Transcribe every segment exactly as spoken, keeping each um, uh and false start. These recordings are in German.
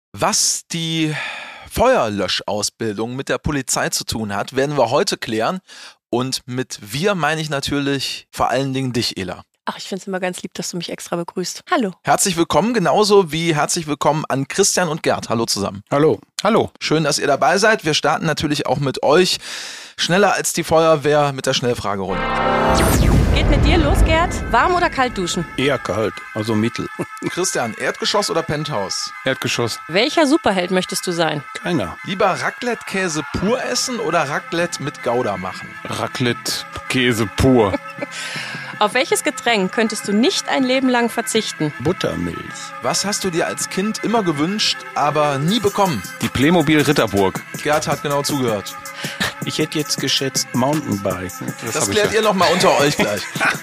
Was die Feuerlöschausbildung mit der Polizei zu tun hat, werden wir heute klären. Und mit wir meine ich natürlich vor allen Dingen dich, Ela. Ach, ich finde es immer ganz lieb, dass du mich extra begrüßt. Hallo. Herzlich willkommen, genauso wie herzlich willkommen an Christian und Gerd. Hallo zusammen. Hallo. Hallo. Schön, dass ihr dabei seid. Wir starten natürlich auch mit euch. Schneller als die Feuerwehr mit der Schnellfragerunde. Geht mit dir los, Gerd? Warm oder kalt duschen? Eher kalt, also mittel. Christian, Erdgeschoss oder Penthouse? Erdgeschoss. Welcher Superheld möchtest du sein? Keiner. Lieber Raclette-Käse pur essen oder Raclette mit Gouda machen? Raclette-Käse pur. Auf welches Getränk könntest du nicht ein Leben lang verzichten? Buttermilch. Was hast du dir als Kind immer gewünscht, aber nie bekommen? Die Playmobil Ritterburg. Gerd hat genau zugehört. Ich hätte jetzt geschätzt Mountainbike. Das, das klärt ihr nochmal unter euch gleich.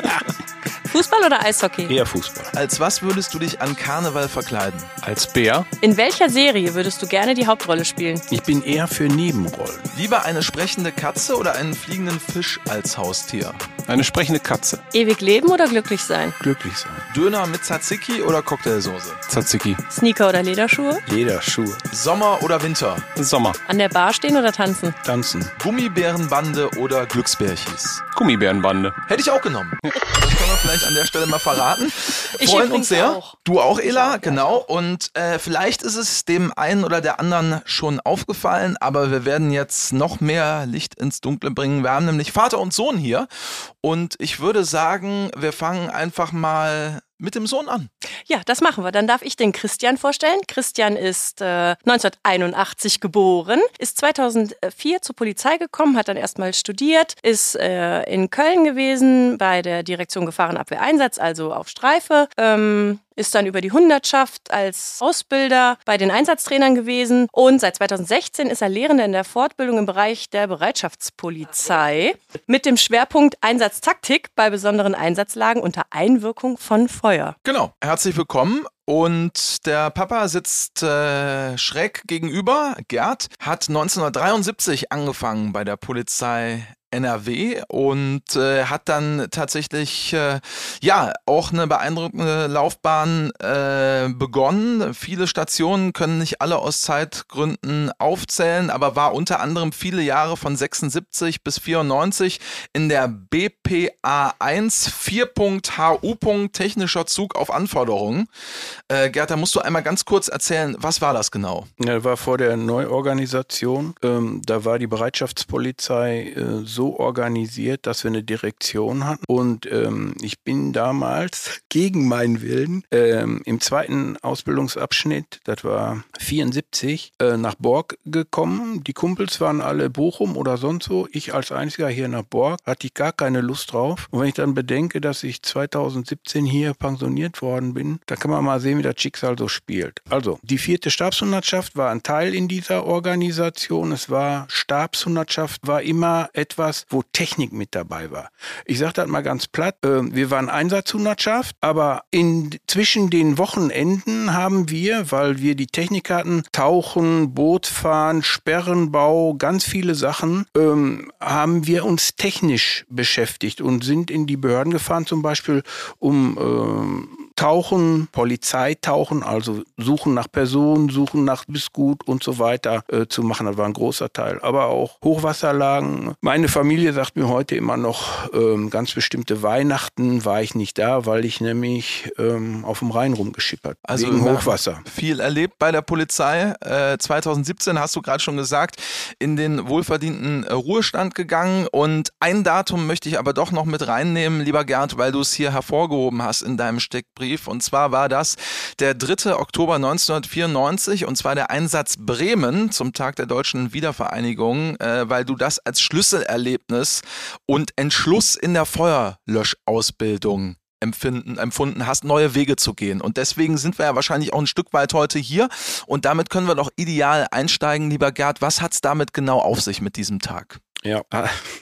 Fußball oder Eishockey? Eher Fußball. Als was würdest du dich an Karneval verkleiden? Als Bär? In welcher Serie würdest du gerne die Hauptrolle spielen? Ich bin eher für Nebenrollen. Lieber eine sprechende Katze oder einen fliegenden Fisch als Haustier? Eine sprechende Katze. Ewig leben oder glücklich sein? Glücklich sein. Döner mit Tzatziki oder Cocktailsoße? Tzatziki. Sneaker oder Lederschuhe? Lederschuhe. Sommer oder Winter? Sommer. An der Bar stehen oder tanzen? Tanzen. Gummibärenbande oder Glücksbärchis? Gummibärenbande. Hätte ich auch genommen. Das können wir vielleicht an der Stelle mal verraten. Ich freuen uns sehr. Auch. Du auch, Ela, auch, genau. Und äh, vielleicht ist es dem einen oder der anderen schon aufgefallen, aber wir werden jetzt noch mehr Licht ins Dunkle bringen. Wir haben nämlich Vater und Sohn hier und ich würde sagen, wir fangen einfach mal mit dem Sohn an. Ja, das machen wir. Dann darf ich den Christian vorstellen. Christian ist äh, neunzehnhunderteinundachtzig geboren, ist zweitausendvier zur Polizei gekommen, hat dann erstmal studiert, ist äh, in Köln gewesen bei der Direktion Gefahrenabwehreinsatz, also auf Streife, ähm, ist dann über die Hundertschaft als Ausbilder bei den Einsatztrainern gewesen und seit zweitausendsechzehn ist er Lehrender in der Fortbildung im Bereich der Bereitschaftspolizei mit dem Schwerpunkt Einsatztaktik bei besonderen Einsatzlagen unter Einwirkung von Feuer. Genau, herzlich willkommen. Und der Papa sitzt äh, schräg gegenüber. Gerd hat neunzehnhundertdreiundsiebzig angefangen bei der Polizei N R W und äh, hat dann tatsächlich äh, ja auch eine beeindruckende Laufbahn äh, begonnen. Viele Stationen können nicht alle aus Zeitgründen aufzählen, aber war unter anderem viele Jahre von sechsundsiebzig bis vierundneunzig in der B P A eins vier H U technischer Zug auf Anforderungen. Äh, Gerd, da musst du einmal ganz kurz erzählen, was war das genau? Ja, war vor der Neuorganisation. Ähm, da war die Bereitschaftspolizei äh, so organisiert, dass wir eine Direktion hatten. Und ähm, ich bin damals gegen meinen Willen ähm, im zweiten Ausbildungsabschnitt, das war vierundsiebzig, äh, nach Bork gekommen. Die Kumpels waren alle Bochum oder sonst wo. Ich als einziger hier nach Bork, hatte ich gar keine Lust drauf. Und wenn ich dann bedenke, dass ich zweitausendsiebzehn hier pensioniert worden bin, dann kann man mal sehen, wie das Schicksal so spielt. Also, die vierte Stabshundertschaft war ein Teil in dieser Organisation. Es war Stabshundertschaft, war immer etwas, wo Technik mit dabei war. Ich sage das mal ganz platt, äh, wir waren Einsatzhundertschaft, aber in, zwischen den Wochenenden haben wir, weil wir die Technik hatten, Tauchen, Bootfahren, Sperrenbau, ganz viele Sachen, ähm, haben wir uns technisch beschäftigt und sind in die Behörden gefahren, zum Beispiel um ähm, Tauchen, Polizeitauchen, also Suchen nach Personen, Suchen nach Bissgut und so weiter äh, zu machen. Das war ein großer Teil. Aber auch Hochwasserlagen. Meine Familie sagt mir heute immer noch, ähm, ganz bestimmte Weihnachten war ich nicht da, weil ich nämlich ähm, auf dem Rhein rumgeschippert. Also wegen Hochwasser. Viel erlebt bei der Polizei. Äh, zweitausendsiebzehn hast du gerade schon gesagt, in den wohlverdienten äh, Ruhestand gegangen. Und ein Datum möchte ich aber doch noch mit reinnehmen, lieber Gerd, weil du es hier hervorgehoben hast in deinem Steckbrief. Und zwar war das der dritte Oktober neunzehnhundertvierundneunzig und zwar der Einsatz Bremen zum Tag der deutschen Wiedervereinigung, äh, weil du das als Schlüsselerlebnis und Entschluss in der Feuerlöschausbildung empfinden, empfunden hast, neue Wege zu gehen. Und deswegen sind wir ja wahrscheinlich auch ein Stück weit heute hier und damit können wir doch ideal einsteigen, lieber Gerd. Was hat es damit genau auf sich mit diesem Tag? Ja,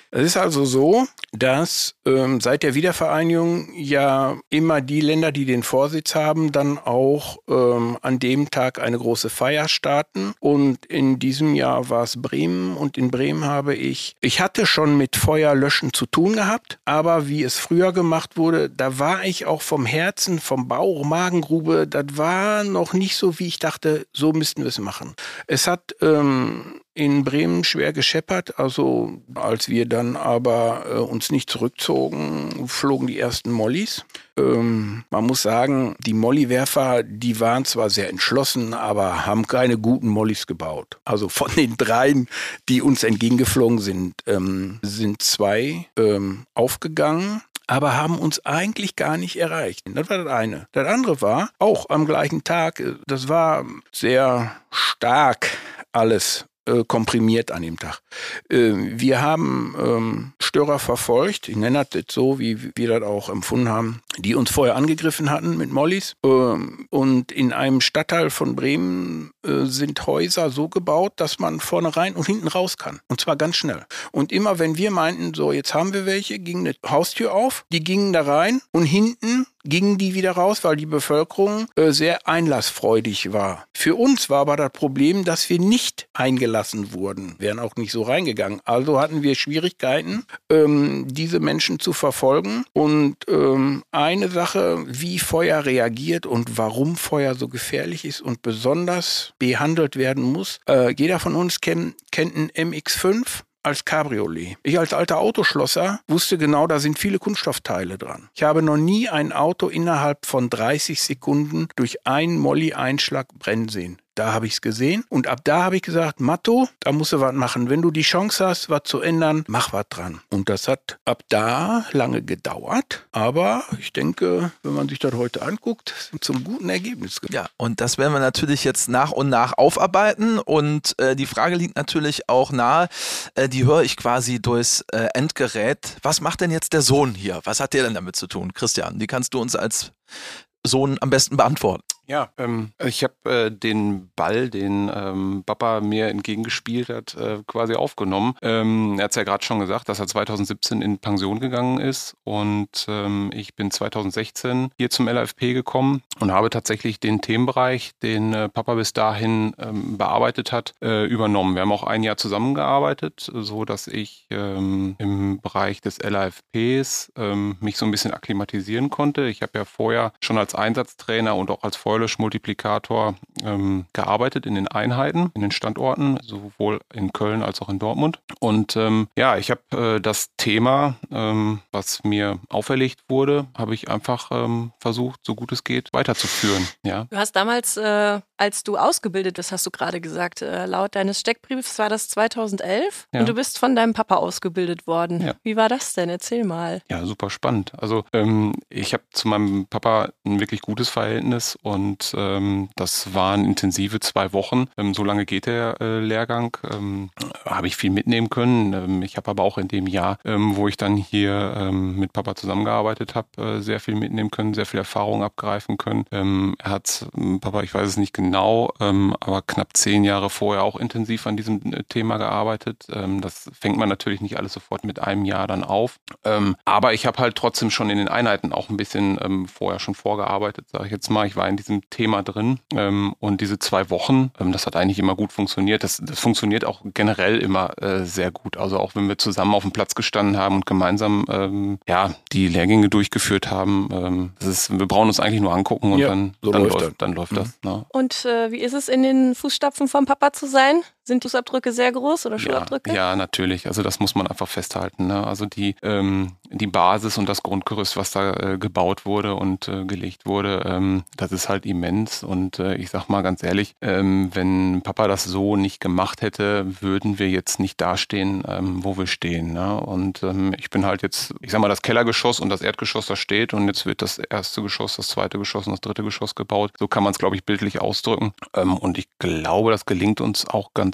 Es ist also so, dass ähm, seit der Wiedervereinigung ja immer die Länder, die den Vorsitz haben, dann auch ähm, an dem Tag eine große Feier starten. Und in diesem Jahr war es Bremen und in Bremen habe ich, ich hatte schon mit Feuerlöschen zu tun gehabt, aber wie es früher gemacht wurde, da war ich auch vom Herzen, vom Bauch, Magengrube, das war noch nicht so, wie ich dachte, so müssten wir es machen. Es hat ähm, in Bremen schwer gescheppert, also als wir dann aber äh, uns nicht zurückzogen, flogen die ersten Mollys. Ähm, man muss sagen, die Mollywerfer, die waren zwar sehr entschlossen, aber haben keine guten Mollys gebaut. Also von den dreien, die uns entgegengeflogen sind, ähm, sind zwei ähm, aufgegangen, aber haben uns eigentlich gar nicht erreicht. Das war das eine. Das andere war, auch am gleichen Tag, das war sehr stark alles komprimiert an dem Tag. Wir haben ähm, Störer verfolgt, ich nenne das jetzt so, wie wir das auch empfunden haben, die uns vorher angegriffen hatten mit Mollys. Ähm, und in einem Stadtteil von Bremen äh, sind Häuser so gebaut, dass man vorne rein und hinten raus kann. Und zwar ganz schnell. Und immer wenn wir meinten, so jetzt haben wir welche, ging eine Haustür auf, die gingen da rein und hinten gingen die wieder raus, weil die Bevölkerung äh, sehr einlassfreudig war. Für uns war aber das Problem, dass wir nicht eingelassen wurden, wären auch nicht so reingegangen. Also hatten wir Schwierigkeiten, ähm, diese Menschen zu verfolgen. Und ähm, eine Sache, wie Feuer reagiert und warum Feuer so gefährlich ist und besonders behandelt werden muss. Äh, jeder von uns kennt, kennt einen M X fünf. Als Cabriolet. Ich als alter Autoschlosser wusste genau, da sind viele Kunststoffteile dran. Ich habe noch nie ein Auto innerhalb von dreißig Sekunden durch einen Molly-Einschlag brennen sehen. Da habe ich es gesehen und ab da habe ich gesagt, Matto, da musst du was machen. Wenn du die Chance hast, was zu ändern, mach was dran. Und das hat ab da lange gedauert, aber ich denke, wenn man sich das heute anguckt, sind zum guten Ergebnis gekommen. Ja, und das werden wir natürlich jetzt nach und nach aufarbeiten und äh, die Frage liegt natürlich auch nahe, äh, die höre ich quasi durchs äh, Endgerät. Was macht denn jetzt der Sohn hier? Was hat der denn damit zu tun? Christian, die kannst du uns als Sohn am besten beantworten. Ja, ähm, ich habe äh, den Ball, den ähm, Papa mir entgegengespielt hat, äh, quasi aufgenommen. Ähm, er hat es ja gerade schon gesagt, dass er zwanzig siebzehn in Pension gegangen ist und ähm, ich bin zwanzig sechzehn hier zum L A F P gekommen und habe tatsächlich den Themenbereich, den äh, Papa bis dahin ähm, bearbeitet hat, äh, übernommen. Wir haben auch ein Jahr zusammengearbeitet, so dass ich ähm, im Bereich des L A F Ps ähm, mich so ein bisschen akklimatisieren konnte. Ich habe ja vorher schon als Einsatztrainer und auch als Feuerwehr Multiplikator ähm, gearbeitet in den Einheiten, in den Standorten, sowohl in Köln als auch in Dortmund. Und ähm, ja, ich habe äh, das Thema, ähm, was mir auferlegt wurde, habe ich einfach ähm, versucht, so gut es geht, weiterzuführen. Ja. Du hast damals, äh, als du ausgebildet bist, hast du gerade gesagt, äh, laut deines Steckbriefs war das zweitausendelf Ja. und du bist von deinem Papa ausgebildet worden. Ja. Wie war das denn? Erzähl mal. Ja, super spannend. Also ähm, ich habe zu meinem Papa ein wirklich gutes Verhältnis und ähm, das waren intensive zwei Wochen. Ähm, so lange geht der äh, Lehrgang. Ähm, habe ich viel mitnehmen können. Ähm, ich habe aber auch in dem Jahr, ähm, wo ich dann hier ähm, mit Papa zusammengearbeitet habe, äh, sehr viel mitnehmen können, sehr viel Erfahrung abgreifen können. Ähm, er hat, ähm, Papa, ich weiß es nicht genau, ähm, aber knapp zehn Jahre vorher auch intensiv an diesem äh, Thema gearbeitet. Ähm, das fängt man natürlich nicht alles sofort mit einem Jahr dann auf. Ähm, aber ich habe halt trotzdem schon in den Einheiten auch ein bisschen ähm, vorher schon vorgearbeitet, sage ich jetzt mal. Ich war in diesem Thema drin ähm, und diese zwei Wochen, ähm, das hat eigentlich immer gut funktioniert. Das, das funktioniert auch generell immer äh, sehr gut. Also auch wenn wir zusammen auf dem Platz gestanden haben und gemeinsam ähm, ja die Lehrgänge durchgeführt haben, ähm, das ist, wir brauchen uns eigentlich nur angucken und Ja, dann, so dann, läuft läuft, das. dann läuft Mhm. das. Ne? Und äh, wie ist es, in den Fußstapfen vom Papa zu sein? Sind die Fußabdrücke sehr groß oder Schuhabdrücke? Ja, ja, natürlich. Also das muss man einfach festhalten. Ne? Also die, ähm, die Basis und das Grundgerüst, was da äh, gebaut wurde und äh, gelegt wurde, ähm, das ist halt immens. Und äh, ich sag mal ganz ehrlich, ähm, wenn Papa das so nicht gemacht hätte, würden wir jetzt nicht dastehen, ähm, wo wir stehen. Ne? Und ähm, ich bin halt jetzt, ich sag mal, das Kellergeschoss und das Erdgeschoss da steht und jetzt wird das erste Geschoss, das zweite Geschoss und das dritte Geschoss gebaut. So kann man es, glaube ich, bildlich ausdrücken. Ähm, und ich glaube, das gelingt uns auch ganz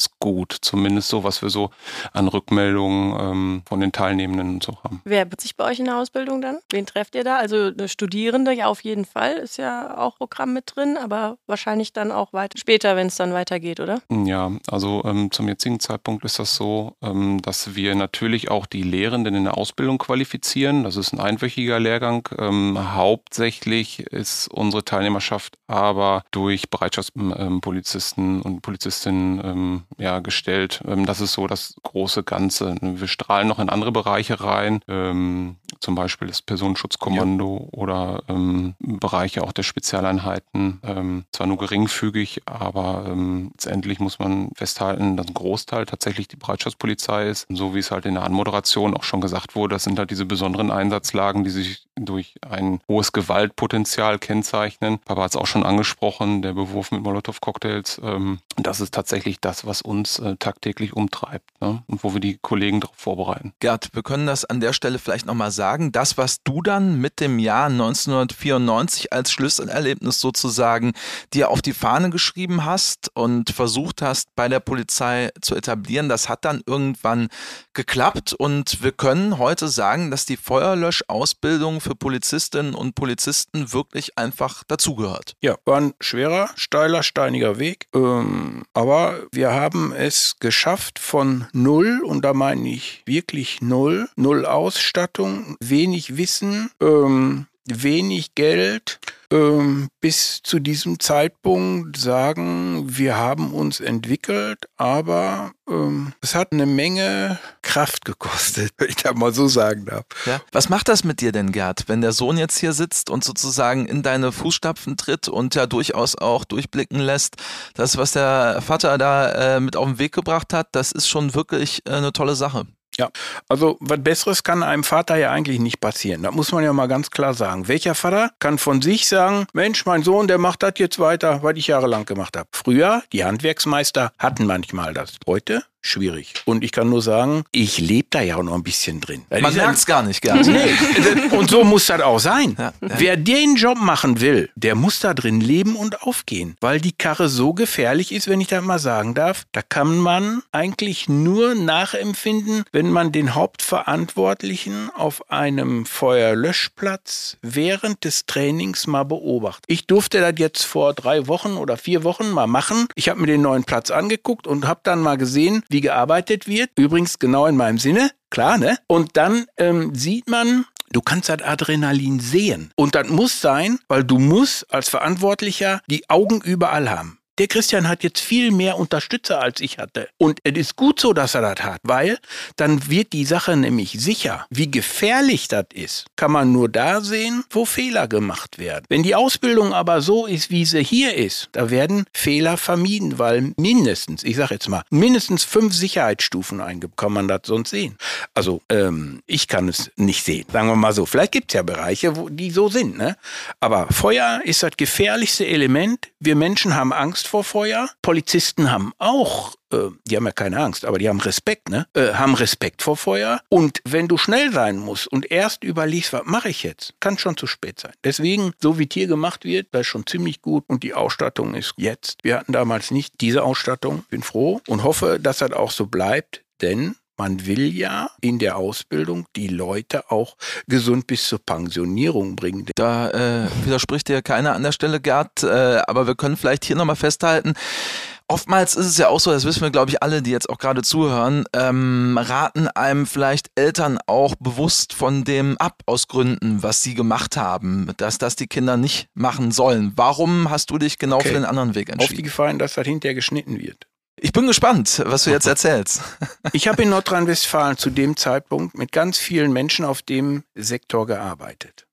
ganz gut. Zumindest so, was wir so an Rückmeldungen ähm, von den Teilnehmenden und so haben. Wer wird sich bei euch in der Ausbildung dann? Wen trefft ihr da? Also eine Studierende, ja auf jeden Fall, ist ja auch Programm mit drin, aber wahrscheinlich dann auch weiter später, wenn es dann weitergeht, oder? Ja, also ähm, zum jetzigen Zeitpunkt ist das so, ähm, dass wir natürlich auch die Lehrenden in der Ausbildung qualifizieren. Das ist ein einwöchiger Lehrgang. Ähm, hauptsächlich ist unsere Teilnehmerschaft aber durch Bereitschaftspolizisten und Polizistinnen ähm, ja, gestellt. Ähm, das ist so das große Ganze. Wir strahlen noch in andere Bereiche rein, ähm, zum Beispiel das Personenschutzkommando ja. oder ähm, Bereiche auch der Spezialeinheiten. Ähm, zwar nur geringfügig, aber ähm, letztendlich muss man festhalten, dass ein Großteil tatsächlich die Bereitschaftspolizei ist. Und so wie es halt in der Anmoderation auch schon gesagt wurde, das sind halt diese besonderen Einsatzlagen, die sich durch ein hohes Gewaltpotenzial kennzeichnen. Papa hat es auch schon angesprochen, der Bewurf mit Molotow-Cocktails. Ähm, das ist tatsächlich das, was uns äh, tagtäglich umtreibt, ne? Und wo wir die Kollegen darauf vorbereiten. Gerd, wir können das an der Stelle vielleicht nochmal sagen. Das, was du dann mit dem Jahr neunzehnhundertvierundneunzig als Schlüsselerlebnis sozusagen dir auf die Fahne geschrieben hast und versucht hast, bei der Polizei zu etablieren, das hat dann irgendwann geklappt und wir können heute sagen, dass die Feuerlöschausbildung für Polizistinnen und Polizisten wirklich einfach dazugehört. Ja, war ein schwerer, steiler, steiniger Weg, ähm, aber wir haben es geschafft von null, und da meine ich wirklich null, null Ausstattung, wenig Wissen, ähm, wenig Geld, ähm, bis zu diesem Zeitpunkt sagen, wir haben uns entwickelt, aber ähm, es hat eine Menge Kraft gekostet, wenn ich das mal so sagen darf. Ja. Was macht das mit dir denn, Gerd, wenn der Sohn jetzt hier sitzt und sozusagen in deine Fußstapfen tritt und ja durchaus auch durchblicken lässt, das, was der Vater da äh, mit auf den Weg gebracht hat, das ist schon wirklich äh, eine tolle Sache. Ja, also was Besseres kann einem Vater ja eigentlich nicht passieren. Das muss man ja mal ganz klar sagen. Welcher Vater kann von sich sagen, Mensch, mein Sohn, der macht das jetzt weiter, was ich jahrelang gemacht habe. Früher, die Handwerksmeister hatten manchmal das. Heute schwierig. Und ich kann nur sagen, ich lebe da ja auch noch ein bisschen drin. Man merkt es gar nicht, Gerd. Nee. Und so muss das auch sein. Ja, ja. Wer den Job machen will, der muss da drin leben und aufgehen. Weil die Karre so gefährlich ist, wenn ich das mal sagen darf, da kann man eigentlich nur nachempfinden, wenn man den Hauptverantwortlichen auf einem Feuerlöschplatz während des Trainings mal beobachtet. Ich durfte das jetzt vor drei Wochen oder vier Wochen mal machen. Ich habe mir den neuen Platz angeguckt und habe dann mal gesehen, wie gearbeitet wird. Übrigens genau in meinem Sinne, klar, ne? Und dann ähm, sieht man, du kannst das Adrenalin sehen. Und das muss sein, weil du musst als Verantwortlicher die Augen überall haben. Der Christian hat jetzt viel mehr Unterstützer, als ich hatte. Und es ist gut so, dass er das hat, weil dann wird die Sache nämlich sicher. Wie gefährlich das ist, kann man nur da sehen, wo Fehler gemacht werden. Wenn die Ausbildung aber so ist, wie sie hier ist, da werden Fehler vermieden, weil mindestens, ich sage jetzt mal, mindestens fünf Sicherheitsstufen eingebaut, kann man das sonst sehen. Also ähm, ich kann es nicht sehen, sagen wir mal so. Vielleicht gibt es ja Bereiche, wo die so sind, ne? Aber Feuer ist das gefährlichste Element. Wir Menschen haben Angst vor Feuer. Polizisten haben auch, äh, die haben ja keine Angst, aber die haben Respekt, ne? Äh, haben Respekt vor Feuer. Und wenn du schnell sein musst und erst überlegst, was mache ich jetzt, kann schon zu spät sein. Deswegen, so wie hier gemacht wird, das ist schon ziemlich gut und die Ausstattung ist jetzt. Wir hatten damals nicht diese Ausstattung. Bin froh und hoffe, dass das auch so bleibt, denn man will ja in der Ausbildung die Leute auch gesund bis zur Pensionierung bringen. Da äh, widerspricht dir keiner an der Stelle, Gerd, äh, aber wir können vielleicht hier nochmal festhalten, oftmals ist es ja auch so, das wissen wir, glaube ich, alle, die jetzt auch gerade zuhören, ähm, raten einem vielleicht Eltern auch bewusst von dem ab aus Gründen, was sie gemacht haben, dass das die Kinder nicht machen sollen. Warum hast du dich genau okay. für den anderen Weg entschieden? Auf die Gefahr hin, dass das hinterher geschnitten wird. Ich bin gespannt, was du jetzt erzählst. Ich habe in Nordrhein-Westfalen zu dem Zeitpunkt mit ganz vielen Menschen auf dem Sektor gearbeitet.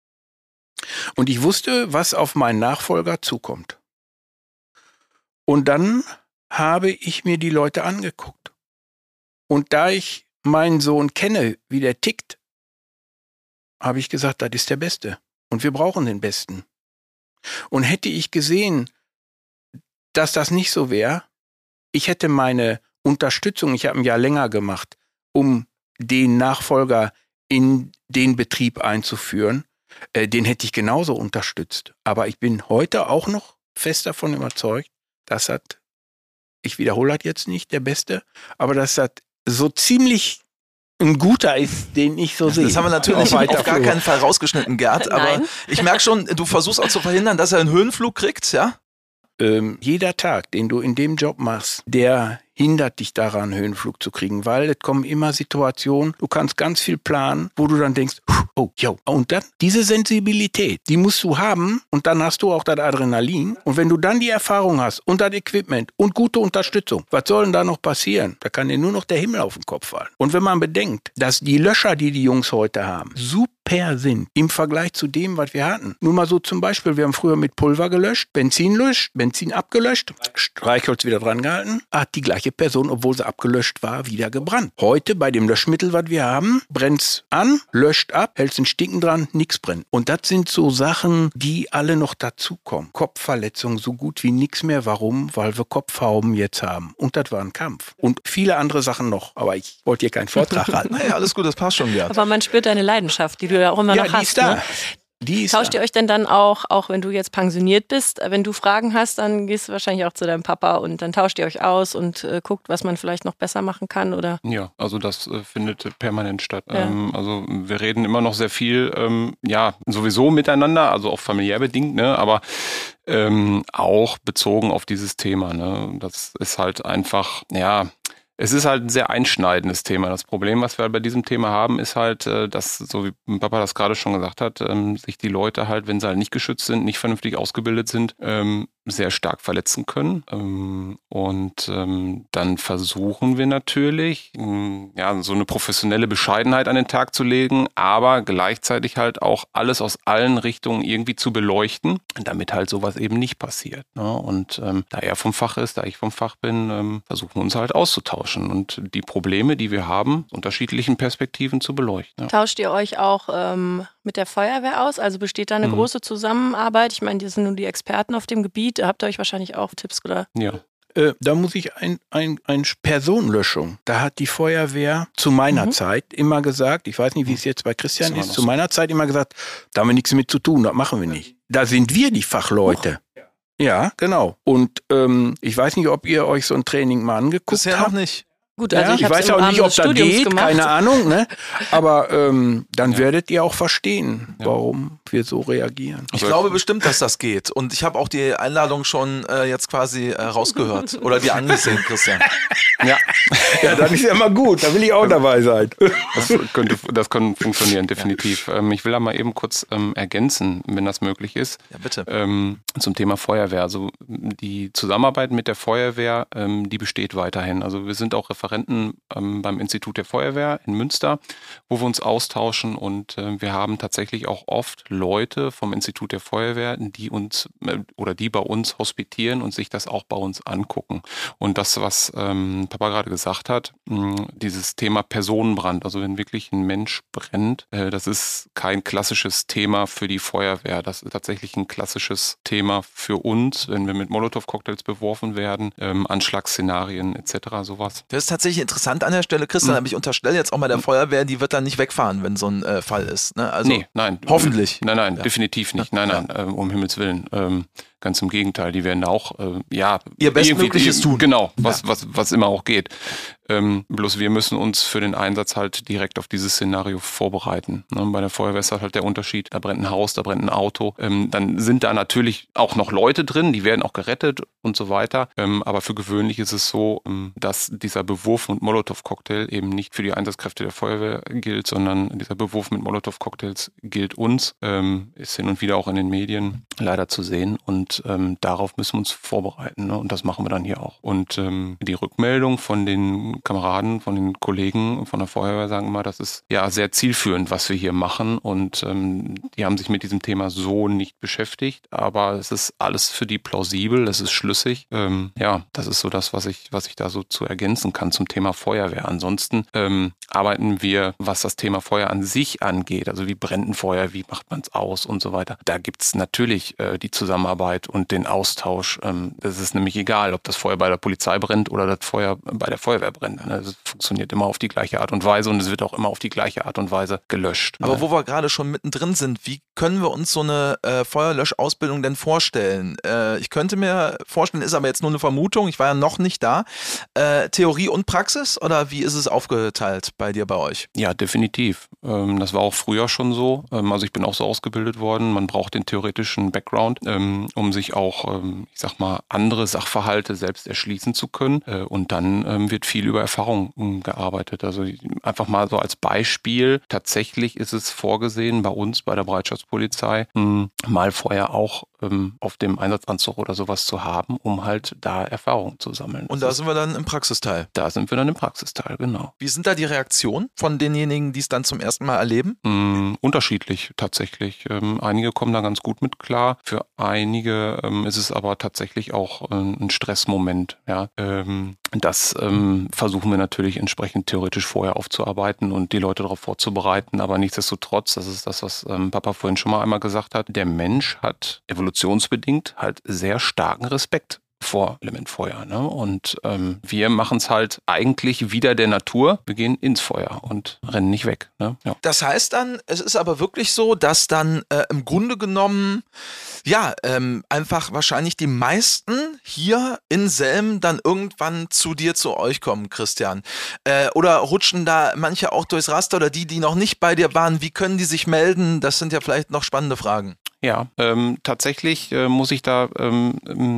Und ich wusste, was auf meinen Nachfolger zukommt. Und dann habe ich mir die Leute angeguckt. Und da ich meinen Sohn kenne, wie der tickt, habe ich gesagt, das ist der Beste. Und wir brauchen den Besten. Und hätte ich gesehen, dass das nicht so wäre, ich hätte meine Unterstützung, ich habe ein Jahr länger gemacht, um den Nachfolger in den Betrieb einzuführen, äh, den hätte ich genauso unterstützt. Aber ich bin heute auch noch fest davon überzeugt, dass das ich wiederhole das jetzt nicht, der Beste, aber dass das so ziemlich ein guter ist, den ich so das sehe. Das haben wir natürlich auf, auf gar keinen Fall rausgeschnitten, Gerd, aber Nein. ich merke schon, du versuchst auch zu verhindern, dass er einen Höhenflug kriegt, ja? Ähm, jeder Tag, den du in dem Job machst, der hindert dich daran, einen Höhenflug zu kriegen, weil es kommen immer Situationen, du kannst ganz viel planen, wo du dann denkst, oh, yo, und dann diese Sensibilität, die musst du haben und dann hast du auch das Adrenalin und wenn du dann die Erfahrung hast und das Equipment und gute Unterstützung, was soll denn da noch passieren? Da kann dir nur noch der Himmel auf den Kopf fallen. Und wenn man bedenkt, dass die Löscher, die die Jungs heute haben, super sind im Vergleich zu dem, was wir hatten. Nur mal so zum Beispiel, wir haben früher mit Pulver gelöscht, Benzin löscht, Benzin abgelöscht, Streichholz wieder dran gehalten, hat die gleiche Person, obwohl sie abgelöscht war, wieder gebrannt. Heute bei dem Löschmittel, was wir haben, brennt's an, löscht ab, hältst einen Stinken dran, nichts brennt. Und das sind so Sachen, die alle noch dazukommen. Kopfverletzungen so gut wie nichts mehr. Warum? Weil wir Kopfhauben jetzt haben. Und das war ein Kampf. Und viele andere Sachen noch. Aber ich wollte hier keinen Vortrag halten. Naja, alles gut, das passt schon, Gerd. Aber man spürt deine Leidenschaft, die du ja auch immer ja, noch die hast. ist da. Ne? Die ist Tauscht da. ihr euch denn dann auch, auch wenn du jetzt pensioniert bist, wenn du Fragen hast, dann gehst du wahrscheinlich auch zu deinem Papa und dann tauscht ihr euch aus und äh, guckt, was man vielleicht noch besser machen kann, oder? Ja, also das äh, findet permanent statt. Ja. Ähm, also wir reden immer noch sehr viel, ähm, ja, sowieso miteinander, also auch familiär bedingt, ne, aber ähm, auch bezogen auf dieses Thema, ne. Das ist halt einfach, ja, es ist halt ein sehr einschneidendes Thema. Das Problem, was wir halt bei diesem Thema haben, ist halt, dass, so wie Papa das gerade schon gesagt hat, sich die Leute halt, wenn sie halt nicht geschützt sind, nicht vernünftig ausgebildet sind, sehr stark verletzen können. Und dann versuchen wir natürlich, ja, so eine professionelle Bescheidenheit an den Tag zu legen, aber gleichzeitig halt auch alles aus allen Richtungen irgendwie zu beleuchten, damit halt sowas eben nicht passiert. Und da er vom Fach ist, da ich vom Fach bin, versuchen wir uns halt auszutauschen und die Probleme, die wir haben, aus unterschiedlichen Perspektiven zu beleuchten. Ja. Tauscht ihr euch auch ähm, mit der Feuerwehr aus? Also besteht da eine mhm. große Zusammenarbeit? Ich meine, die sind nun die Experten auf dem Gebiet. Da habt ihr euch wahrscheinlich auch Tipps, oder? Ja. Äh, da muss ich ein, ein, ein Personenlöschung. Da hat die Feuerwehr zu meiner mhm. Zeit immer gesagt, ich weiß nicht, wie es jetzt bei Christian ist, zu meiner Zeit immer gesagt, da haben wir nichts mit zu tun, das machen wir nicht. Da sind wir die Fachleute. Oh. Ja, genau. Und ähm, ich weiß nicht, ob ihr euch so ein Training mal angeguckt Bisher habt. noch nicht. Gut, also ja, ich, ich weiß auch nicht, ob das geht, gemacht. keine Ahnung, ne? Aber ähm, dann ja. werdet ihr auch verstehen, ja. warum wir so reagieren. Ich glaube bestimmt, dass das geht. Und ich habe auch die Einladung schon äh, jetzt quasi äh, rausgehört. Oder dir angesehen, Christian. Ja. Ja, dann ist ja mal gut, da will ich auch dabei sein. Das könnte, das kann funktionieren, definitiv. Ähm, ich will da mal eben kurz ähm, ergänzen, wenn das möglich ist. Ja, bitte. Ähm, zum Thema Feuerwehr. Also die Zusammenarbeit mit der Feuerwehr, ähm, die besteht weiterhin. Also wir sind auch Referenten ähm, beim Institut der Feuerwehr in Münster, wo wir uns austauschen und äh, wir haben tatsächlich auch oft Leute vom Institut der Feuerwehr, die uns äh, oder die bei uns hospitieren und sich das auch bei uns angucken. Und das, was ähm, Papa gerade gesagt hat, mh, dieses Thema Personenbrand, also wenn wirklich ein Mensch brennt, äh, das ist kein klassisches Thema für die Feuerwehr. Das ist tatsächlich ein klassisches Thema für uns, wenn wir mit Molotow-Cocktails beworfen werden, ähm, Anschlagsszenarien et cetera, sowas. Das ist tatsächlich interessant an der Stelle, Christian, mhm. aber ich unterstelle jetzt auch mal der Feuerwehr, die wird dann nicht wegfahren, wenn so ein äh, Fall ist. Ne? Also, nee, nein. Hoffentlich. Nein, nein, ja. definitiv nicht. Nein, nein, ja. äh, um Himmels Willen. Ähm, ganz im Gegenteil, die werden da auch, äh, ja... Ihr Bestmögliches tun. Genau, was, ja. was, was immer auch geht. Ähm, bloß wir müssen uns für den Einsatz halt direkt auf dieses Szenario vorbereiten. Ne? Bei der Feuerwehr ist halt der Unterschied, da brennt ein Haus, da brennt ein Auto. Ähm, dann sind da natürlich auch noch Leute drin, die werden auch gerettet und so weiter. Ähm, aber für gewöhnlich ist es so, ähm, dass dieser Bewurf mit Molotow-Cocktail eben nicht für die Einsatzkräfte der Feuerwehr gilt, sondern dieser Bewurf mit Molotow-Cocktails gilt uns. Ähm, ist hin und wieder auch in den Medien leider zu sehen und ähm, darauf müssen wir uns vorbereiten. Ne? Und das machen wir dann hier auch. Und ähm, die Rückmeldung von den Kameraden, von den Kollegen von der Feuerwehr sagen immer, das ist ja sehr zielführend, was wir hier machen und ähm, die haben sich mit diesem Thema so nicht beschäftigt, aber es ist alles für die plausibel, es ist schlüssig. Ähm, ja, das ist so das, was ich, was ich da so zu ergänzen kann zum Thema Feuerwehr. Ansonsten ähm, arbeiten wir, was das Thema Feuer an sich angeht, also wie brennt ein Feuer, wie macht man es aus und so weiter. Da gibt es natürlich äh, die Zusammenarbeit wird und den Austausch. Ähm, das ist nämlich egal, ob das Feuer bei der Polizei brennt oder das Feuer bei der Feuerwehr brennt. Ne? Das funktioniert immer auf die gleiche Art und Weise und es wird auch immer auf die gleiche Art und Weise gelöscht. Aber ne? wo wir gerade schon mittendrin sind, wie können wir uns so eine äh, Feuerlöschausbildung denn vorstellen? Äh, ich könnte mir vorstellen, ist aber jetzt nur eine Vermutung, ich war ja noch nicht da. Äh, Theorie und Praxis oder wie ist es aufgeteilt bei dir, bei euch? Ja, definitiv. Ähm, das war auch früher schon so. Ähm, also ich bin auch so ausgebildet worden. Man braucht den theoretischen Background, ähm, um sich auch, ähm, ich sag mal, andere Sachverhalte selbst erschließen zu können. Äh, und dann ähm, wird viel über Erfahrung ähm, gearbeitet. Also einfach mal so als Beispiel. Tatsächlich ist es vorgesehen bei uns, bei der Bereitschaftspolizei, mh, mal vorher auch ähm, auf dem Einsatzanzug oder sowas zu haben, um halt da Erfahrung zu sammeln. Und da sind wir dann im Praxisteil. Da sind wir dann im Praxisteil, genau. Wie sind da die Reaktionen von denjenigen, die es dann zum ersten Mal erleben? Mm, unterschiedlich tatsächlich. Ähm, einige kommen da ganz gut mit klar. Für einige ähm, ist es aber tatsächlich auch äh, ein Stressmoment. Ja? Ähm, das ähm, versuchen wir natürlich entsprechend theoretisch vorher aufzuarbeiten und die Leute darauf vorzubereiten. Aber nichtsdestotrotz, das ist das, was ähm, Papa vorhin schon mal einmal gesagt hat, der Mensch hat evolutionsbedingt halt sehr starken Respekt vor Elementfeuer. Ne? Und ähm, wir machen es halt eigentlich wieder der Natur. Wir gehen ins Feuer und rennen nicht weg. Ne? Ja. Das heißt dann, es ist aber wirklich so, dass dann äh, im Grunde genommen, ja, ähm, einfach wahrscheinlich die meisten hier in Selm dann irgendwann zu dir, zu euch kommen, Christian. Äh, oder rutschen da manche auch durchs Raster oder die, die noch nicht bei dir waren, wie können die sich melden? Das sind ja vielleicht noch spannende Fragen. Ja, ähm, tatsächlich äh, muss ich da ähm,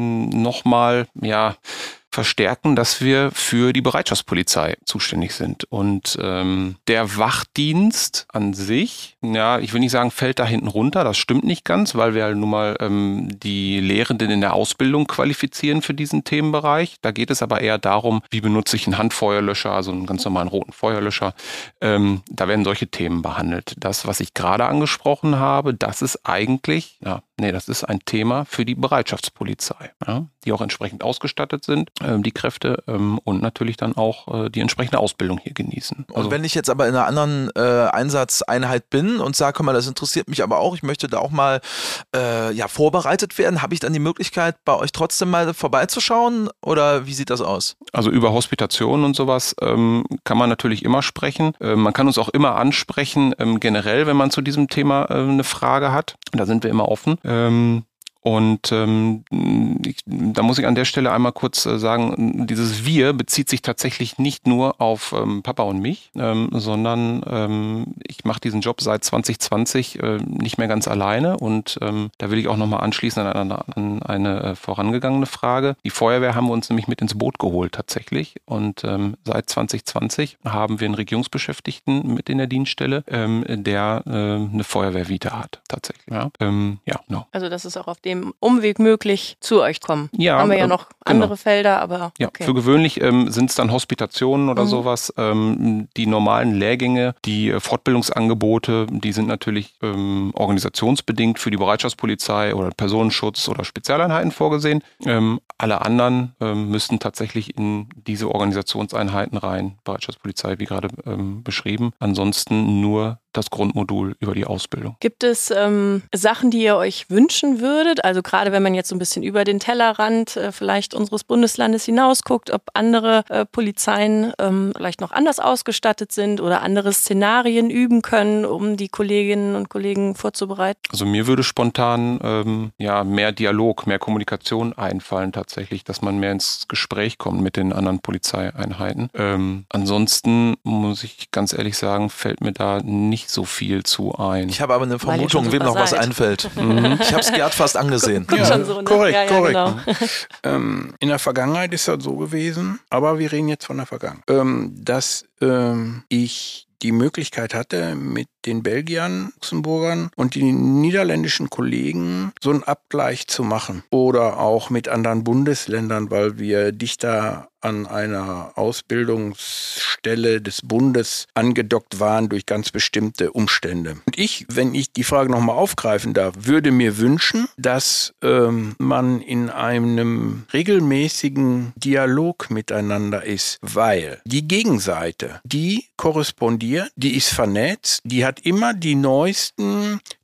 nochmal, ja, verstärken, dass wir für die Bereitschaftspolizei zuständig sind. Und ähm, der Wachdienst an sich, ja, ich will nicht sagen, fällt da hinten runter, das stimmt nicht ganz, weil wir halt nun mal ähm, die Lehrenden in der Ausbildung qualifizieren für diesen Themenbereich. Da geht es aber eher darum, wie benutze ich einen Handfeuerlöscher, also einen ganz normalen roten Feuerlöscher. Ähm, da werden solche Themen behandelt. Das, was ich gerade angesprochen habe, das ist eigentlich, ja, nee, das ist ein Thema für die Bereitschaftspolizei, ja, die auch entsprechend ausgestattet sind, ähm, die Kräfte ähm, und natürlich dann auch äh, die entsprechende Ausbildung hier genießen. Also, und wenn ich jetzt aber in einer anderen äh, Einsatzeinheit bin und sage, komm mal, das interessiert mich aber auch, ich möchte da auch mal äh, ja, vorbereitet werden, habe ich dann die Möglichkeit, bei euch trotzdem mal vorbeizuschauen oder wie sieht das aus? Also über Hospitation und sowas ähm, kann man natürlich immer sprechen. Ähm, man kann uns auch immer ansprechen, ähm, generell, wenn man zu diesem Thema äh, eine Frage hat. Da sind wir immer offen. Ähm, Und ähm, ich, da muss ich an der Stelle einmal kurz äh, sagen, dieses Wir bezieht sich tatsächlich nicht nur auf ähm, Papa und mich, ähm, sondern ähm, ich mache diesen Job seit zwanzig zwanzig äh, nicht mehr ganz alleine. Und ähm, da will ich auch nochmal anschließen an eine, an eine äh, vorangegangene Frage. Die Feuerwehr haben wir uns nämlich mit ins Boot geholt tatsächlich. Und ähm, seit zwanzig zwanzig haben wir einen Regierungsbeschäftigten mit in der Dienststelle, ähm, der äh, eine Feuerwehrvita hat tatsächlich. Ja, ähm, ja no. Also das ist auch auf dem Umweg möglich zu euch kommen. Ja, haben wir ja äh, noch genau. andere Felder, aber ja, okay. Für gewöhnlich ähm, sind es dann Hospitationen oder mhm. sowas. Ähm, die normalen Lehrgänge, die äh, Fortbildungsangebote, die sind natürlich ähm, organisationsbedingt für die Bereitschaftspolizei oder Personenschutz oder Spezialeinheiten vorgesehen. Ähm, alle anderen ähm, müssten tatsächlich in diese Organisationseinheiten rein, Bereitschaftspolizei, wie gerade ähm, beschrieben. Ansonsten nur das Grundmodul über die Ausbildung. Gibt es ähm, Sachen, die ihr euch wünschen würdet? Also gerade wenn man jetzt so ein bisschen über den Tellerrand äh, vielleicht unseres Bundeslandes hinausguckt, ob andere äh, Polizeien ähm, vielleicht noch anders ausgestattet sind oder andere Szenarien üben können, um die Kolleginnen und Kollegen vorzubereiten? Also mir würde spontan ähm, ja mehr Dialog, mehr Kommunikation einfallen tatsächlich, dass man mehr ins Gespräch kommt mit den anderen Polizeieinheiten. Ähm, ansonsten muss ich ganz ehrlich sagen, fällt mir da nicht so viel zu ein. Ich habe aber eine Vermutung, wem noch seid. was einfällt. Mhm. Ich habe es Gerd fast angesehen. Guck Ja, schon so, ne? korrekt, ja, ja, korrekt. Genau. Ähm, in der Vergangenheit ist das so gewesen, aber wir reden jetzt von der Vergangenheit, ähm, dass ähm, ich die Möglichkeit hatte, mit den Belgiern, Luxemburgern und den niederländischen Kollegen so einen Abgleich zu machen. Oder auch mit anderen Bundesländern, weil wir dichter an einer Ausbildungsstelle des Bundes angedockt waren durch ganz bestimmte Umstände. Und ich, wenn ich die Frage nochmal aufgreifen darf, würde mir wünschen, dass ähm, man in einem regelmäßigen Dialog miteinander ist, weil die Gegenseite, die korrespondiert, die ist vernetzt, die hat immer die neuesten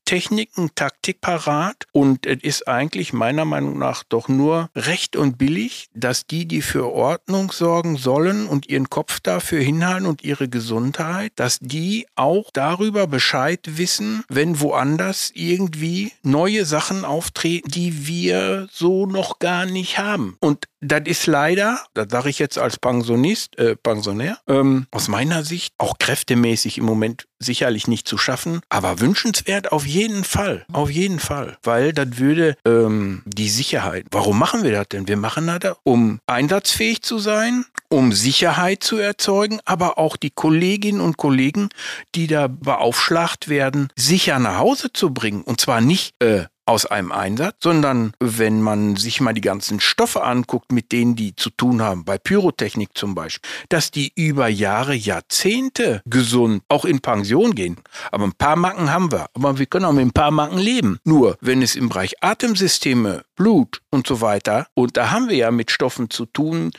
Techniken, Taktik parat und es ist eigentlich meiner Meinung nach doch nur recht und billig, dass die, die für Ordnung sorgen sollen und ihren Kopf dafür hinhalten und ihre Gesundheit, dass die auch darüber Bescheid wissen, wenn woanders irgendwie neue Sachen auftreten, die wir so noch gar nicht haben. Und das ist leider, das sage ich jetzt als Pensionist, äh, Pensionär, ähm, aus meiner Sicht auch kräftemäßig im Moment sicherlich nicht zu schaffen, aber wünschenswert auf jeden Fall, auf jeden Fall, weil das würde ähm, die Sicherheit, warum machen wir das denn? Wir machen das, um einsatzfähig zu sein, um Sicherheit zu erzeugen, aber auch die Kolleginnen und Kollegen, die da beaufschlagt werden, sicher nach Hause zu bringen und zwar nicht äh, aus einem Einsatz, sondern wenn man sich mal die ganzen Stoffe anguckt, mit denen die zu tun haben, bei Pyrotechnik zum Beispiel, dass die über Jahre, Jahrzehnte gesund auch in Pension gehen. Aber ein paar Macken haben wir. Aber wir können auch mit ein paar Macken leben. Nur, wenn es im Bereich Atemsysteme, Blut und so weiter, und da haben wir ja mit Stoffen zu tun,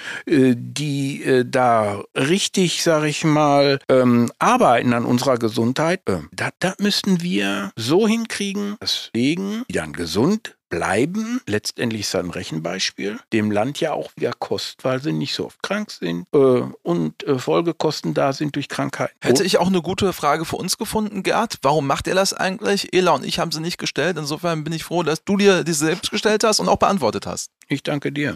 die da richtig, sag ich mal, arbeiten an unserer Gesundheit, da, da müssten wir so hinkriegen, dass Pflegen, die dann gesund bleiben, letztendlich ist das ein Rechenbeispiel, dem Land ja auch wieder kostet, weil sie nicht so oft krank sind äh, und äh, Folgekosten da sind durch Krankheiten. Hätte ich auch eine gute Frage für uns gefunden, Gerd. Warum macht ihr das eigentlich? Ela und ich haben sie nicht gestellt. Insofern bin ich froh, dass du dir diese selbst gestellt hast und auch beantwortet hast. Ich danke dir.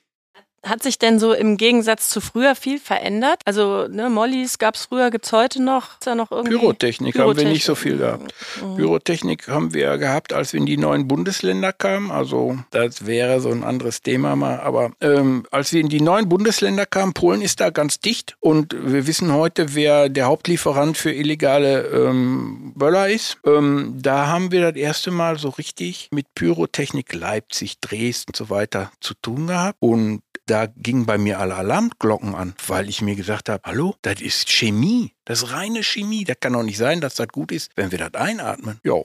Hat sich denn so im Gegensatz zu früher viel verändert? Also ne, Mollys gab es früher, gibt es heute noch? Ist da noch irgendwie Pyrotechnik, Pyrotechnik haben wir nicht so viel gehabt. Mhm. Pyrotechnik haben wir gehabt, als wir in die neuen Bundesländer kamen. Also das wäre so ein anderes Thema mal. Aber ähm, als wir in die neuen Bundesländer kamen, Polen ist da ganz dicht. Und wir wissen heute, wer der Hauptlieferant für illegale ähm, Böller ist. Ähm, da haben wir das erste Mal so richtig mit Pyrotechnik Leipzig, Dresden und so weiter zu tun gehabt. Und da gingen bei mir alle Alarmglocken an, weil ich mir gesagt habe, hallo, das ist Chemie, das ist reine Chemie. Das kann doch nicht sein, dass das gut ist, wenn wir das einatmen. Ja,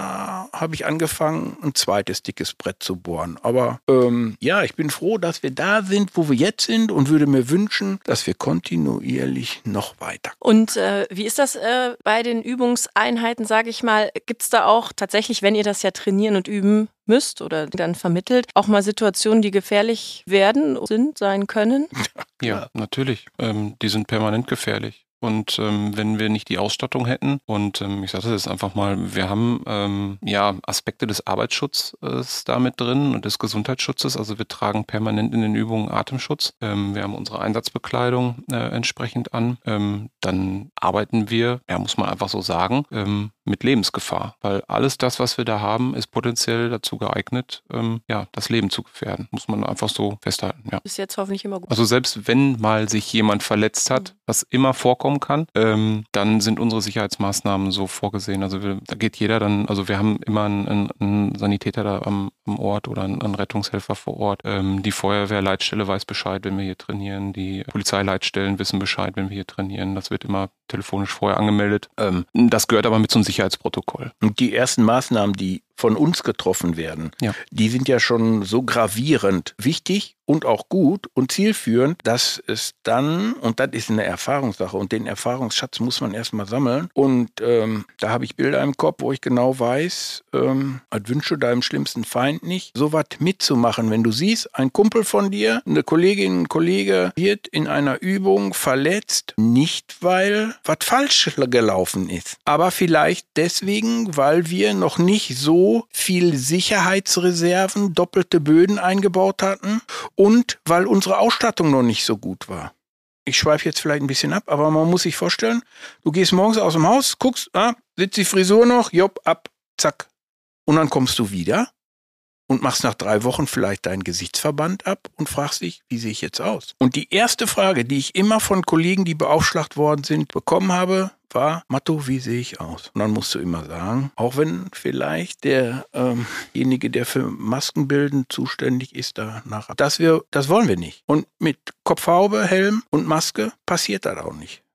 da habe ich angefangen, ein zweites dickes Brett zu bohren. Aber ähm, ja, ich bin froh, dass wir da sind, wo wir jetzt sind und würde mir wünschen, dass wir kontinuierlich noch weiter. Und äh, wie ist das äh, bei den Übungseinheiten, sage ich mal, gibt es da auch tatsächlich, wenn ihr das ja trainieren und üben müsst oder dann vermittelt, auch mal Situationen, die gefährlich werden, sind, sein können? Ja, natürlich. Ähm, die sind permanent gefährlich. Und ähm, wenn wir nicht die Ausstattung hätten, und ähm, ich sage das jetzt einfach mal, wir haben ähm, ja Aspekte des Arbeitsschutzes da mit drin und des Gesundheitsschutzes, also wir tragen permanent in den Übungen Atemschutz, ähm, wir haben unsere Einsatzbekleidung äh, entsprechend an, ähm, dann arbeiten wir, ja muss man einfach so sagen, ähm, mit Lebensgefahr, weil alles das, was wir da haben, ist potenziell dazu geeignet, ähm, ja, das Leben zu gefährden, muss man einfach so festhalten. Ja. Ist jetzt hoffentlich immer gut. Also selbst wenn mal sich jemand verletzt hat, mhm. was immer vorkommt, kann, ähm, dann sind unsere Sicherheitsmaßnahmen so vorgesehen. Also wir, da geht jeder dann, also wir haben immer einen, einen, einen Sanitäter da am, am Ort oder einen, einen Rettungshelfer vor Ort. Ähm, die Feuerwehrleitstelle weiß Bescheid, wenn wir hier trainieren. Die Polizeileitstellen wissen Bescheid, wenn wir hier trainieren. Das wird immer telefonisch vorher angemeldet. Ähm, das gehört aber mit zum Sicherheitsprotokoll. Und die ersten Maßnahmen, die von uns getroffen werden, ja. die sind ja schon so gravierend wichtig und auch gut und zielführend, dass es dann, und das ist eine Erfahrungssache und den Erfahrungsschatz muss man erstmal sammeln und ähm, da habe ich Bilder im Kopf, wo ich genau weiß, ähm, als wünsche deinem schlimmsten Feind nicht, sowas mitzumachen. Wenn du siehst, ein Kumpel von dir, eine Kollegin, ein Kollege wird in einer Übung verletzt, nicht weil was falsch gelaufen ist, aber vielleicht deswegen, weil wir noch nicht so viel Sicherheitsreserven, doppelte Böden eingebaut hatten und weil unsere Ausstattung noch nicht so gut war. Ich schweife jetzt vielleicht ein bisschen ab, aber man muss sich vorstellen, du gehst morgens aus dem Haus, guckst, ah, sitzt die Frisur noch, jopp, ab, zack. Und dann kommst du wieder und machst nach drei Wochen vielleicht deinen Gesichtsverband ab und fragst dich, wie sehe ich jetzt aus? Und die erste Frage, die ich immer von Kollegen, die beaufschlagt worden sind, bekommen habe, war, Matto, wie sehe ich aus? Und dann musst du immer sagen, auch wenn vielleicht derjenige, ähm der für Maskenbilden zuständig ist, danach, dass wir, das wollen wir nicht. Und mit Kopfhaube, Helm und Maske passiert das auch nicht.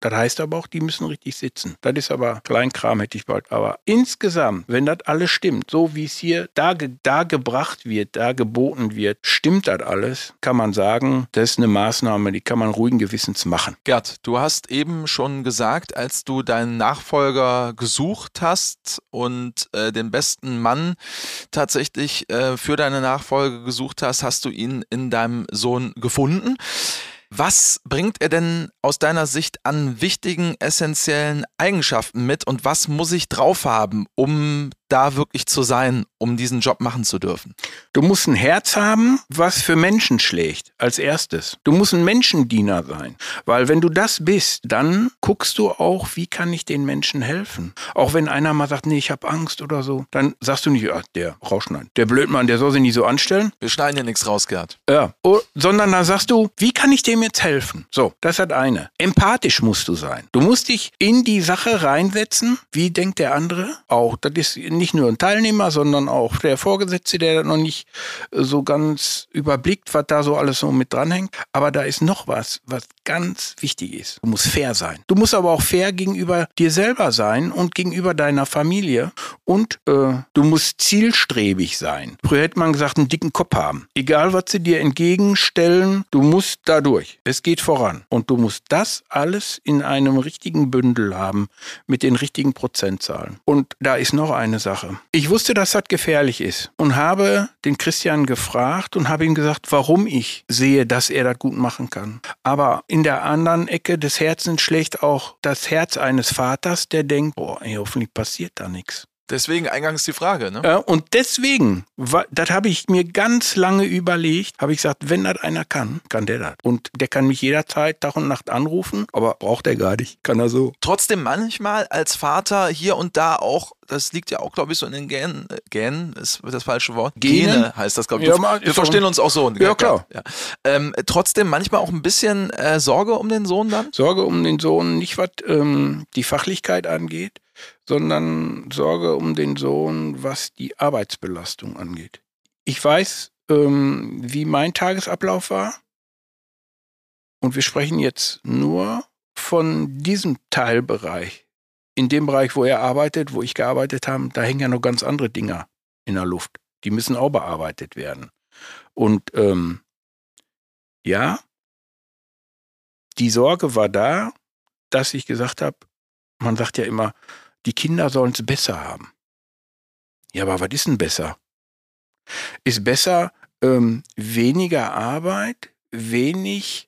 Das heißt aber auch, die müssen richtig sitzen. Das ist aber Kleinkram, hätte ich bald. Aber insgesamt, wenn das alles stimmt, so wie es hier da, da gebracht wird, da geboten wird, stimmt das alles, kann man sagen, das ist eine Maßnahme, die kann man ruhigen Gewissens machen. Gerd, du hast eben schon gesagt, als du deinen Nachfolger gesucht hast und äh, den besten Mann tatsächlich äh, für deine Nachfolge gesucht hast, hast du ihn in deinem Sohn gefunden. Was bringt er denn aus deiner Sicht an wichtigen, essentiellen Eigenschaften mit und was muss ich drauf haben, um da wirklich zu sein, um diesen Job machen zu dürfen? Du musst ein Herz haben, was für Menschen schlägt, als erstes. Du musst ein Menschendiener sein, weil wenn du das bist, dann guckst du auch, wie kann ich den Menschen helfen? Auch wenn einer mal sagt, nee, ich habe Angst oder so, dann sagst du nicht, ach, der rausschneiden. Der Blödmann, der soll sich nicht so anstellen. Wir schneiden ja nichts raus, Gerd. Ja, oh, sondern dann sagst du, wie kann ich dem jetzt helfen? So, das hat eine. Empathisch musst du sein. Du musst dich in die Sache reinsetzen. Wie denkt der andere? Auch, das ist nicht nur ein Teilnehmer, sondern auch der Vorgesetzte, der noch nicht so ganz überblickt, was da so alles so mit dranhängt. Aber da ist noch was, was ganz wichtig ist. Du musst fair sein. Du musst aber auch fair gegenüber dir selber sein und gegenüber deiner Familie. Und äh, du musst zielstrebig sein. Früher hätte man gesagt, einen dicken Kopf haben. Egal, was sie dir entgegenstellen, du musst da durch. Es geht voran. Und du musst das alles in einem richtigen Bündel haben, mit den richtigen Prozentzahlen. Und da ist noch eine Sache. Ich wusste, dass das gefährlich ist und habe den Christian gefragt und habe ihm gesagt, warum ich sehe, dass er das gut machen kann. Aber in der anderen Ecke des Herzens schlägt auch das Herz eines Vaters, der denkt, boah, ey, hoffentlich passiert da nichts. Deswegen eingangs die Frage, ne? Ja, und deswegen, das habe ich mir ganz lange überlegt, habe ich gesagt, wenn das einer kann, kann der das. Und der kann mich jederzeit Tag und Nacht anrufen, aber braucht er gar nicht, kann er so. Trotzdem manchmal als Vater hier und da auch, das liegt ja auch, glaube ich, so in den Genen, Genen ist das falsche Wort? Gene? Gene heißt das, glaube ich. Ja, Du, mal- wir verstehen uns auch so. Ja, klar. Ja. Ähm, trotzdem manchmal auch ein bisschen äh, Sorge um den Sohn dann? Sorge um den Sohn, nicht was ähm, die Fachlichkeit angeht, sondern Sorge um den Sohn, was die Arbeitsbelastung angeht. Ich weiß, ähm, wie mein Tagesablauf war. Und wir sprechen jetzt nur von diesem Teilbereich. In dem Bereich, wo er arbeitet, wo ich gearbeitet habe, da hängen ja noch ganz andere Dinger in der Luft. Die müssen auch bearbeitet werden. Und ähm, ja, die Sorge war da, dass ich gesagt habe, man sagt ja immer, die Kinder sollen es besser haben. Ja, aber was ist denn besser? Ist besser ähm, weniger Arbeit, wenig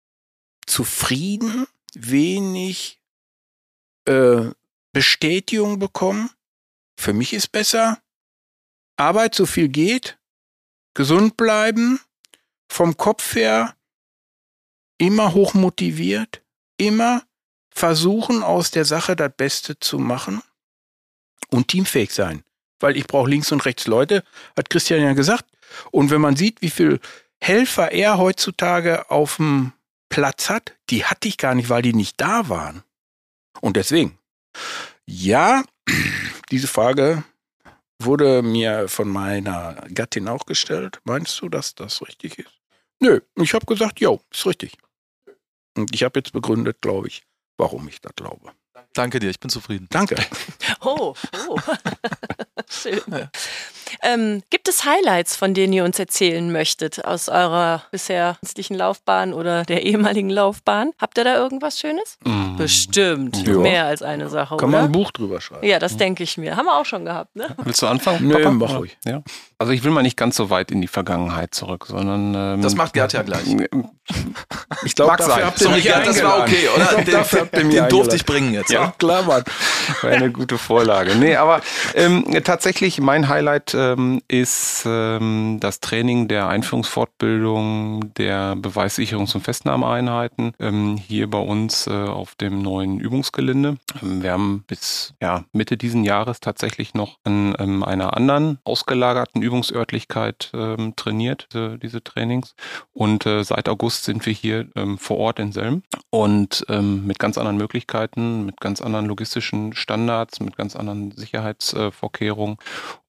zufrieden, wenig äh, Bestätigung bekommen? Für mich ist besser, Arbeit so viel geht, gesund bleiben, vom Kopf her immer hoch motiviert, immer versuchen, aus der Sache das Beste zu machen und teamfähig sein. Weil ich brauche links und rechts Leute, hat Christian ja gesagt. Und wenn man sieht, wie viel Helfer er heutzutage auf dem Platz hat, die hatte ich gar nicht, weil die nicht da waren. Und deswegen, ja, diese Frage wurde mir von meiner Gattin auch gestellt. Meinst du, dass das richtig ist? Nö, ich habe gesagt, jo, ist richtig. Und ich habe jetzt begründet, glaube ich, warum ich das glaube. Danke dir, ich bin zufrieden. Danke. Oh, oh. Schön. Ähm, gibt es Highlights, von denen ihr uns erzählen möchtet aus eurer bisher dienstlichen Laufbahn oder der ehemaligen Laufbahn? Habt ihr da irgendwas Schönes? Mm. Bestimmt. Ja. Mehr als eine Sache, Kann oder? man ein Buch drüber schreiben. Ja, das denke ich mir. Haben wir auch schon gehabt, ne? Willst du anfangen? Nö, Papa? mach Oder? ruhig. Ja. Also ich will mal nicht ganz so weit in die Vergangenheit zurück, sondern ähm, Das macht Gerd ja gleich. Ich glaube, Mag dafür sein. habt ihr Sorry, mich Gerd, das war eingeladen. okay, oder? Ich glaub, Den, dafür habt ihr mich den durfte eingeladen. ich bringen jetzt. Ja, Ja. klar, Mann. war eine gute Vorlage. Nee, aber ähm, tatsächlich mein Highlight ähm, ist ähm, das Training der Einführungsfortbildung der Beweissicherungs- und Festnahmeeinheiten ähm, hier bei uns äh, auf dem neuen Übungsgelände. Ähm, wir haben bis ja, Mitte diesen Jahres tatsächlich noch an ähm, einer anderen ausgelagerten Übungsörtlichkeit ähm, trainiert, äh, diese Trainings. Und äh, seit August sind wir hier ähm, vor Ort in Selm und ähm, mit ganz anderen Möglichkeiten, mit ganz anderen logistischen Standards, mit ganz anderen Sicherheitsvorkehrungen.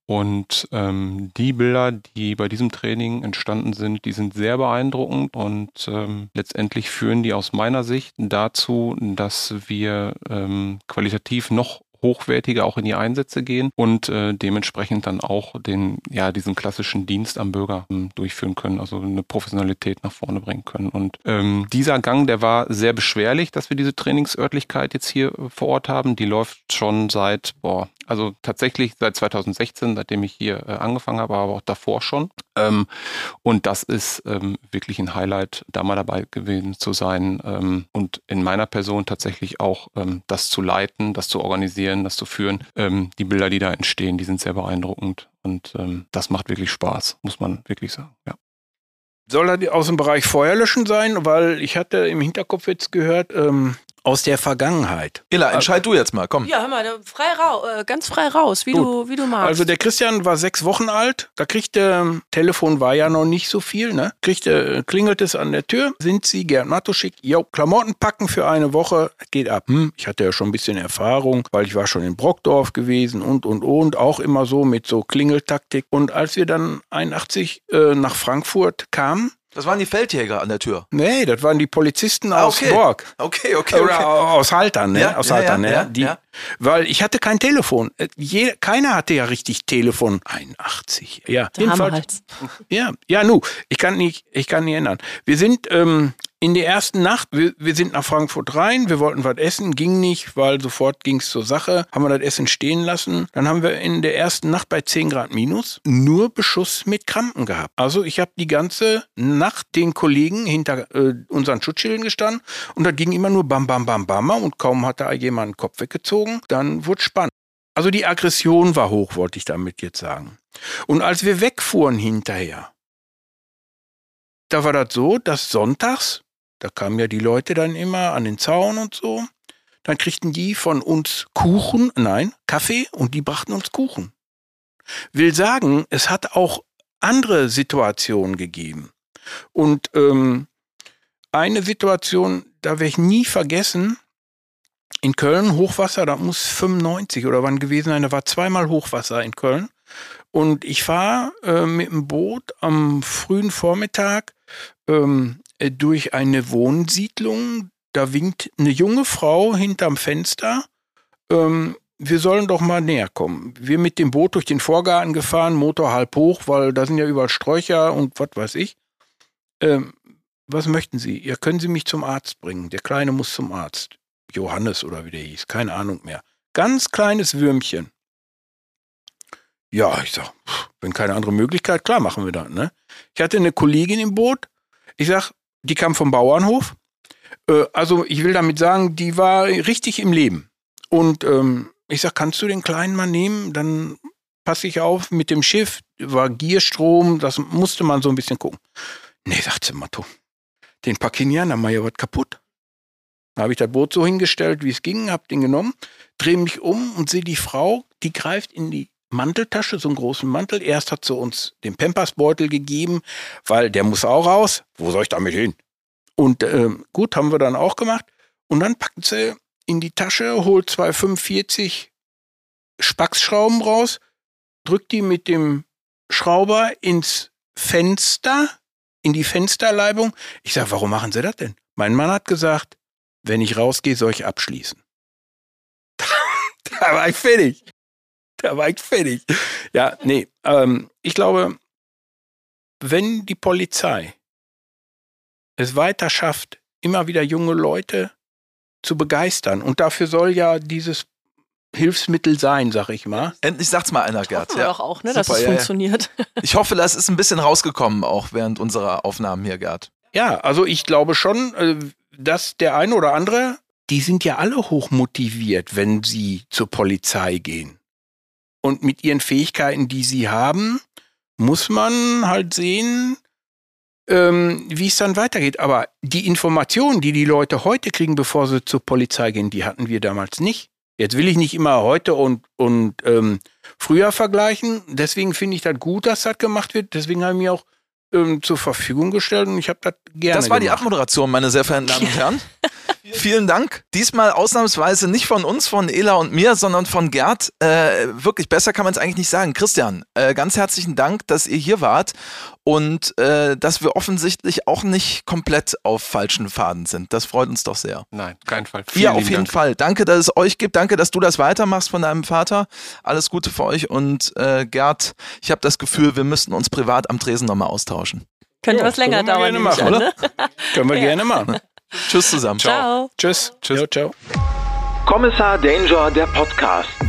Und ähm, die Bilder, die bei diesem Training entstanden sind, die sind sehr beeindruckend und ähm, letztendlich führen die aus meiner Sicht dazu, dass wir ähm, qualitativ noch hochwertiger auch in die Einsätze gehen und äh, dementsprechend dann auch den, ja, diesen klassischen Dienst am Bürger ähm, durchführen können, also eine Professionalität nach vorne bringen können. Und ähm, dieser Gang, der war sehr beschwerlich, dass wir diese Trainingsörtlichkeit jetzt hier äh, vor Ort haben. Die läuft schon seit, boah, also tatsächlich seit zweitausendsechzehn, seitdem ich hier äh, angefangen habe, aber auch davor schon. Ähm, und das ist ähm, wirklich ein Highlight, da mal dabei gewesen zu sein ähm, und in meiner Person tatsächlich auch ähm, das zu leiten, das zu organisieren, das zu führen. Ähm, die Bilder, die da entstehen, die sind sehr beeindruckend und ähm, das macht wirklich Spaß, muss man wirklich sagen, ja. Soll er aus dem Bereich Feuerlöschen sein? Weil ich hatte im Hinterkopf jetzt gehört, ähm, aus der Vergangenheit. Illa, entscheid du jetzt mal, komm. Ja, hör mal, frei raus, äh, ganz frei raus, wie du, wie du magst. Also der Christian war sechs Wochen alt, da kriegte, Telefon war ja noch nicht so viel, ne? Kriegte, klingelt es an der Tür, sind Sie Gerd Matuschik? Jo, Klamotten packen für eine Woche, geht ab. Hm, ich hatte ja schon ein bisschen Erfahrung, weil ich war schon in Brockdorf gewesen und, und, und, auch immer so mit so Klingeltaktik. Und als wir dann einundachtzig äh, nach Frankfurt kamen, das waren die Feldjäger an der Tür. Nee, das waren die Polizisten ah, aus okay. Borg. Okay, okay, okay. Oder aus Haltern, ne? Ja, aus ja, Haltern, ja, ne? ja, Die, ja. Weil ich hatte kein Telefon. Je, keiner hatte ja richtig Telefon. einundachtzig. Ja, jedenfalls. Ja, ja, nu, ich kann nicht, ich kann nicht ändern. Wir sind ähm, in der ersten Nacht, wir, wir sind nach Frankfurt rein, wir wollten was essen, ging nicht, weil sofort ging es zur Sache, haben wir das Essen stehen lassen. Dann haben wir in der ersten Nacht bei zehn Grad minus nur Beschuss mit Krampen gehabt. Also ich habe die ganze Nacht den Kollegen hinter äh, unseren Schutzschilden gestanden und da ging immer nur bam, bam, bam, bam und kaum hatte jemand den Kopf weggezogen, dann wurde spannend. Also die Aggression war hoch, wollte ich damit jetzt sagen. Und als wir wegfuhren hinterher, da war das so, dass sonntags, da kamen ja die Leute dann immer an den Zaun und so, dann kriegten die von uns Kuchen, nein, Kaffee und die brachten uns Kuchen. Will sagen, es hat auch andere Situationen gegeben. Und ähm, eine Situation, da werde ich nie vergessen, in Köln Hochwasser, da muss fünfundneunzig oder wann gewesen sein, da war zweimal Hochwasser in Köln. Und ich fahre äh, mit dem Boot am frühen Vormittag ähm, durch eine Wohnsiedlung. Da winkt eine junge Frau hinterm Fenster. Ähm, wir sollen doch mal näher kommen. Wir mit dem Boot durch den Vorgarten gefahren, Motor halb hoch, weil da sind ja überall Sträucher und was weiß ich. Ähm, was möchten Sie? Ja, können Sie mich zum Arzt bringen? Der Kleine muss zum Arzt. Johannes oder wie der hieß, keine Ahnung mehr. Ganz kleines Würmchen. Ja, ich sag, wenn keine andere Möglichkeit, klar machen wir das, ne? Ich hatte eine Kollegin im Boot, ich sag, die kam vom Bauernhof. Äh, also ich will damit sagen, die war richtig im Leben. Und ähm, ich sag, kannst du den Kleinen mal nehmen? Dann passe ich auf mit dem Schiff, war Gierstrom, das musste man so ein bisschen gucken. Nee, sagt sie, Matto, den pack ich nicht an, dann mach ich ja was kaputt. Da habe ich das Boot so hingestellt, wie es ging, hab den genommen, drehe mich um und sehe die Frau, die greift in die Manteltasche, so einen großen Mantel. Erst hat sie uns den Pampers-Beutel gegeben, weil der muss auch raus. Wo soll ich damit hin? Und ähm, gut, haben wir dann auch gemacht. Und dann packt sie in die Tasche, holt zwei fünfundvierzig Spacksschrauben raus, drückt die mit dem Schrauber ins Fenster, in die Fensterleibung. Ich sage, warum machen Sie das denn? Mein Mann hat gesagt, wenn ich rausgehe, soll ich abschließen. Da war ich fertig. Da war ich fertig. Ja, nee, ähm, ich glaube, wenn die Polizei es weiter schafft, immer wieder junge Leute zu begeistern, und dafür soll ja dieses Hilfsmittel sein, sag ich mal. Endlich sagt's mal einer, Gerd. Hoffen wir ja. doch auch, ne, Super, dass es ja, funktioniert. Ja. Ich hoffe, das ist ein bisschen rausgekommen, auch während unserer Aufnahmen hier, Gerd. Ja, also ich glaube schon, dass der eine oder andere, die sind ja alle hochmotiviert, wenn sie zur Polizei gehen. Und mit ihren Fähigkeiten, die sie haben, muss man halt sehen, ähm, wie es dann weitergeht. Aber die Informationen, die die Leute heute kriegen, bevor sie zur Polizei gehen, die hatten wir damals nicht. Jetzt will ich nicht immer heute und, und ähm, früher vergleichen. Deswegen finde ich das gut, dass das gemacht wird. Deswegen habe ich mir auch ähm, zur Verfügung gestellt und ich habe das gerne Das war gemacht. die Abmoderation, meine sehr verehrten Damen und Herren. Vielen Dank. Diesmal ausnahmsweise nicht von uns, von Ela und mir, sondern von Gerd. Äh, wirklich, besser kann man es eigentlich nicht sagen. Christian, äh, ganz herzlichen Dank, dass ihr hier wart und äh, dass wir offensichtlich auch nicht komplett auf falschen Faden sind. Das freut uns doch sehr. Nein, kein Fall. Vielen Ja, auf jeden Dank. Fall. Danke, dass es euch gibt. Danke, dass du das weitermachst von deinem Vater. Alles Gute für euch. Und äh, Gerd, ich habe das Gefühl, wir müssten uns privat am Tresen nochmal austauschen. Könnte Ja, was länger können wir dauern, gerne nehme ich machen, an, ne? Können wir gerne machen. Tschüss zusammen. Ciao. Tschüss. Tschüss. Jo, ciao. Kommissar Danger, der Podcast.